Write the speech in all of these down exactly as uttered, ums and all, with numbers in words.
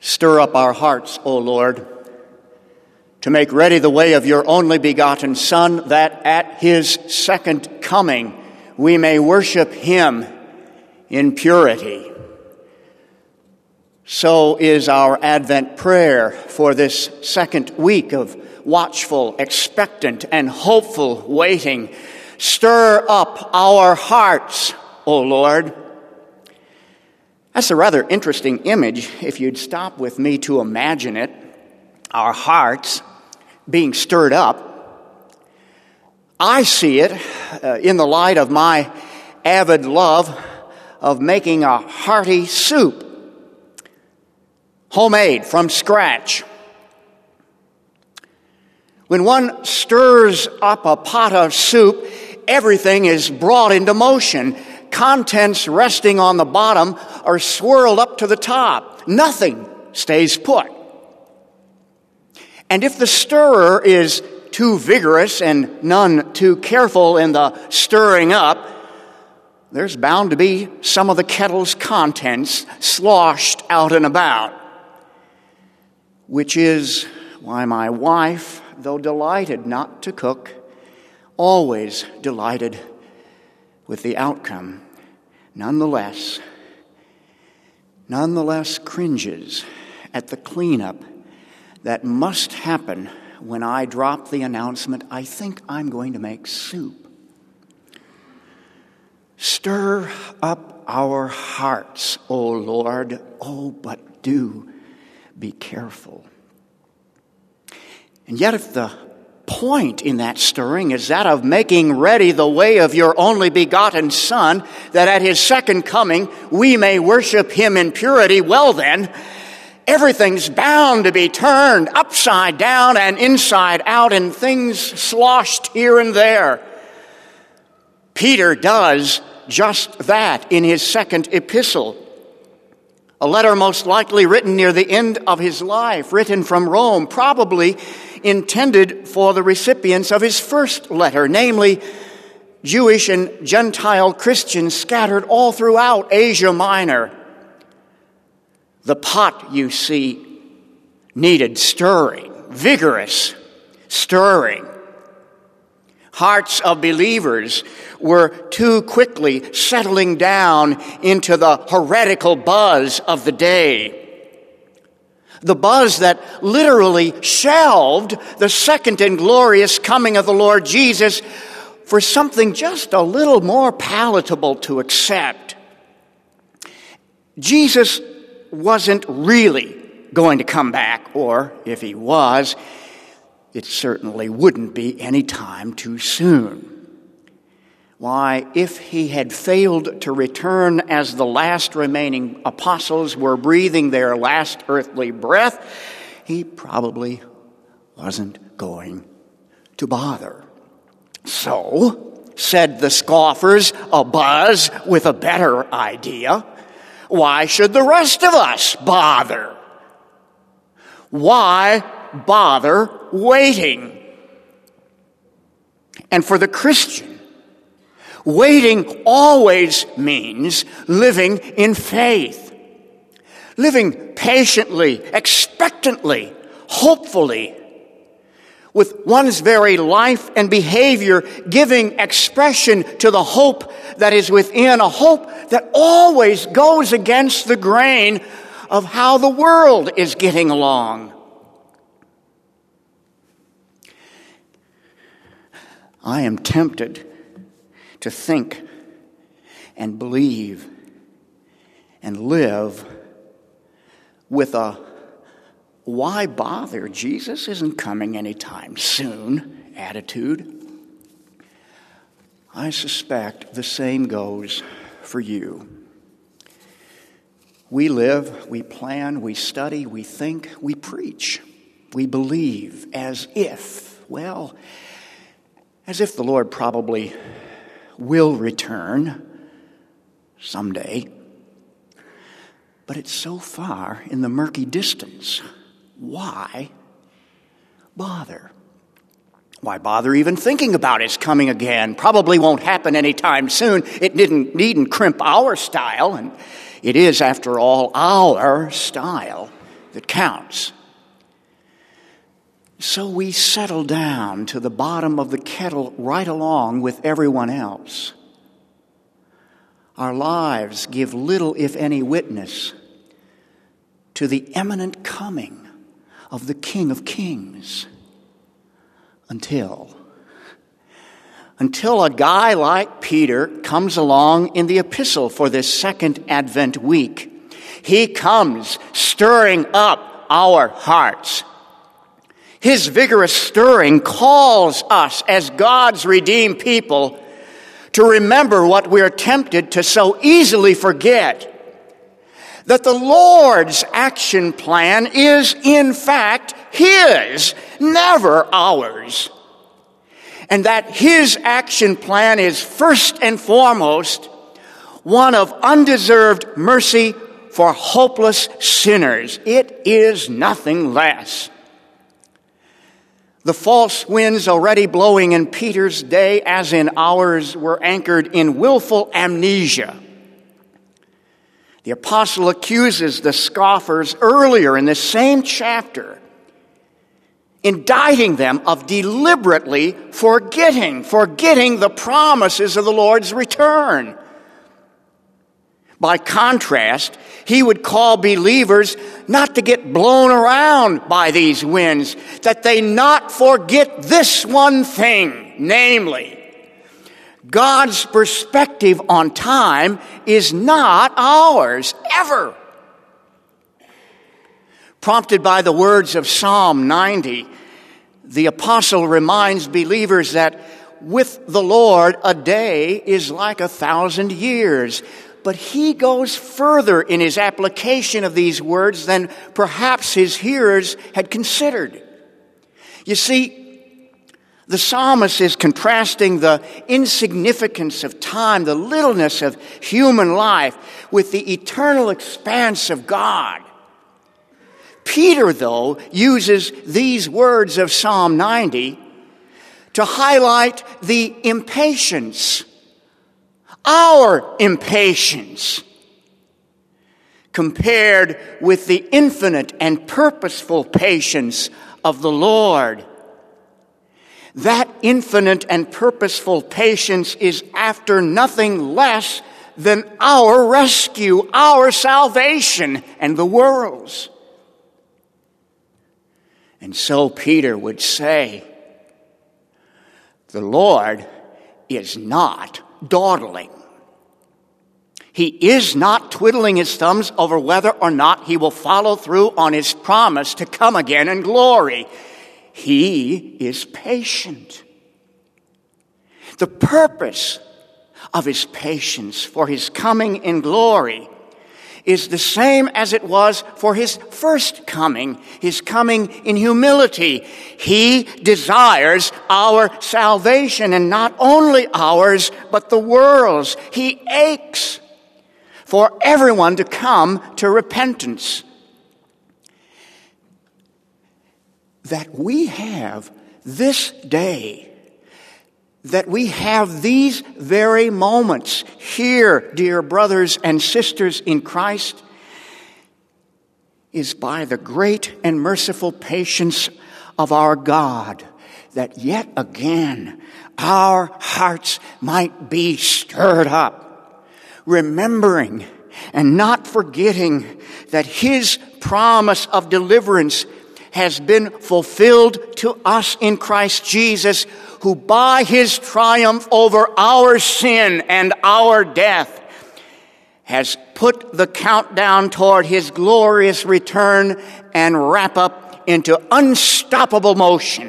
Stir up our hearts, O Lord, to make ready the way of your only begotten Son, that at his second coming we may worship him in purity. So is our Advent prayer for this second week of watchful, expectant, and hopeful waiting. Stir up our hearts, O Lord. That's a rather interesting image, if you'd stop with me to imagine it. Our hearts being stirred up. I see it uh, in the light of my avid love of making a hearty soup, homemade from scratch. When one stirs up a pot of soup, everything is brought into motion. Contents resting on the bottom are swirled up to the top. Nothing stays put. And if the stirrer is too vigorous and none too careful in the stirring up, there's bound to be some of the kettle's contents sloshed out and about. Which is why my wife, though delighted not to cook, always delighted with the outcome, nonetheless, nonetheless cringes at the cleanup that must happen when I drop the announcement, I think I'm going to make soup. Stir up our hearts, O Lord. Oh, but do be careful. And yet if the point in that stirring is that of making ready the way of your only begotten Son, that at his second coming we may worship him in purity, well then, everything's bound to be turned upside down and inside out and things sloshed here and there. Peter does just that in his second epistle. A letter most likely written near the end of his life, written from Rome, probably intended for the recipients of his first letter, namely Jewish and Gentile Christians scattered all throughout Asia Minor. The pot, you see, needed stirring, vigorous stirring. Hearts of believers were too quickly settling down into the heretical buzz of the day. The buzz that literally shelved the second and glorious coming of the Lord Jesus for something just a little more palatable to accept. Jesus wasn't really going to come back, or if he was, it certainly wouldn't be any time too soon. Why, if he had failed to return as the last remaining apostles were breathing their last earthly breath, he probably wasn't going to bother. So, said the scoffers, abuzz with a better idea, why should the rest of us bother? Why bother waiting? And for the Christian, waiting always means living in faith, living patiently, expectantly, hopefully, with one's very life and behavior giving expression to the hope that is within, a hope that always goes against the grain of how the world is getting along. I am tempted to think and believe and live with a why bother, Jesus isn't coming anytime soon attitude. I suspect the same goes for you. We live, we plan, we study, we think, we preach, we believe as if, well, as if the Lord probably will return someday. But it's so far in the murky distance. Why bother? Why bother even thinking about his coming again? Probably won't happen anytime soon. It didn't needn't crimp our style, and it is, after all, our style that counts. So we settle down to the bottom of the kettle right along with everyone else. Our lives give little, if any, witness to the imminent coming of the King of Kings. Until, until a guy like Peter comes along in the epistle for this second Advent week. He comes stirring up our hearts. His vigorous stirring calls us as God's redeemed people to remember what we're tempted to so easily forget. That the Lord's action plan is, in fact, His, never ours. And that His action plan is first and foremost one of undeserved mercy for hopeless sinners. It is nothing less. The false winds already blowing in Peter's day, as in ours, were anchored in willful amnesia. The apostle accuses the scoffers earlier in the same chapter, indicting them of deliberately forgetting, forgetting the promises of the Lord's return. By contrast, he would call believers not to get blown around by these winds, that they not forget this one thing, namely, God's perspective on time is not ours, ever. Prompted by the words of Psalm ninety, the apostle reminds believers that with the Lord a day is like a thousand years. But he goes further in his application of these words than perhaps his hearers had considered. You see, the psalmist is contrasting the insignificance of time, the littleness of human life, with the eternal expanse of God. Peter, though, uses these words of Psalm ninety to highlight the impatience, our impatience, compared with the infinite and purposeful patience of the Lord. That infinite and purposeful patience is after nothing less than our rescue, our salvation, and the world's. And so Peter would say, the Lord is not dawdling. He is not twiddling his thumbs over whether or not he will follow through on his promise to come again in glory. He is patient. The purpose of his patience for his coming in glory is the same as it was for his first coming, his coming in humility. He desires our salvation, and not only ours, but the world's. He aches for everyone to come to repentance. That we have this day, that we have these very moments here, dear brothers and sisters in Christ, is by the great and merciful patience of our God, that yet again our hearts might be stirred up, remembering and not forgetting that his promise of deliverance has been fulfilled to us in Christ Jesus, who by his triumph over our sin and our death has put the countdown toward his glorious return and wrap up into unstoppable motion.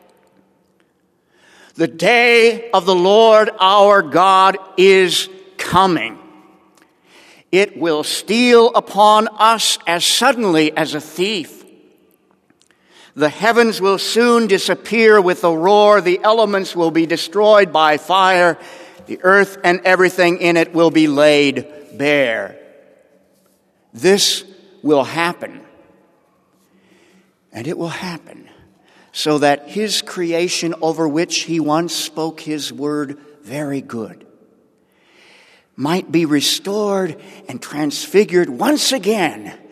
The day of the Lord our God is coming. It will steal upon us as suddenly as a thief. The heavens will soon disappear with a roar. The elements will be destroyed by fire. The earth and everything in it will be laid bare. This will happen. And it will happen so that his creation, over which he once spoke his word, very good, might be restored and transfigured once again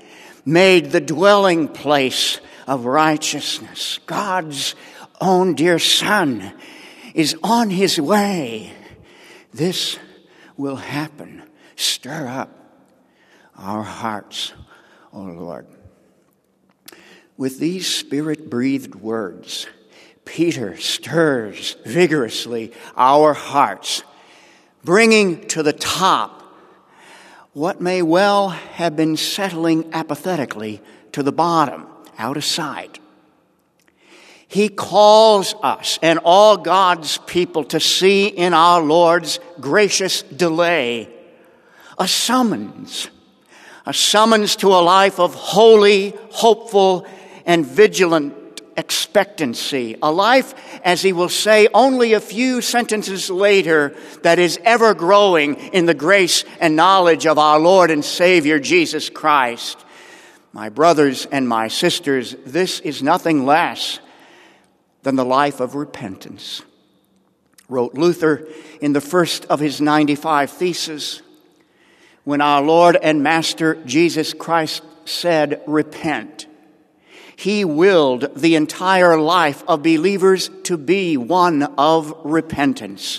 made the dwelling place of righteousness. God's own dear Son is on his way. This will happen. Stir up our hearts, O Lord. With these Spirit-breathed words, Peter stirs vigorously our hearts, bringing to the top what may well have been settling apathetically to the bottom, out of sight. He calls us and all God's people to see in our Lord's gracious delay a summons, a summons to a life of holy, hopeful, and vigilant expectancy, a life, as he will say only a few sentences later, that is ever growing in the grace and knowledge of our Lord and Savior Jesus Christ. My brothers and my sisters, this is nothing less than the life of repentance. Wrote Luther in the first of his ninety-five Theses, when our Lord and Master Jesus Christ said, "Repent," he willed the entire life of believers to be one of repentance.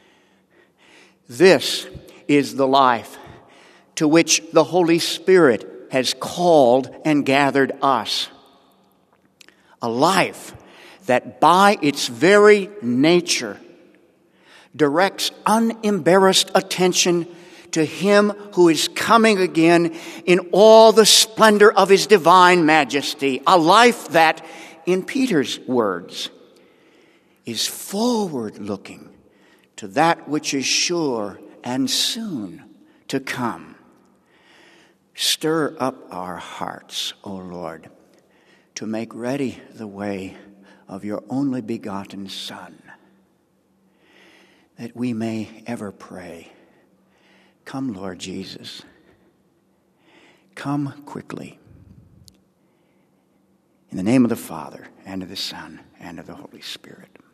This is the life to which the Holy Spirit has called and gathered us. A life that by its very nature directs unembarrassed attention to him who is coming again in all the splendor of his divine majesty. A life that, in Peter's words, is forward-looking to that which is sure and soon to come. Stir up our hearts, O Lord, to make ready the way of your only begotten Son, that we may ever pray, "Come, Lord Jesus, come quickly." In the name of the Father, and of the Son, and of the Holy Spirit.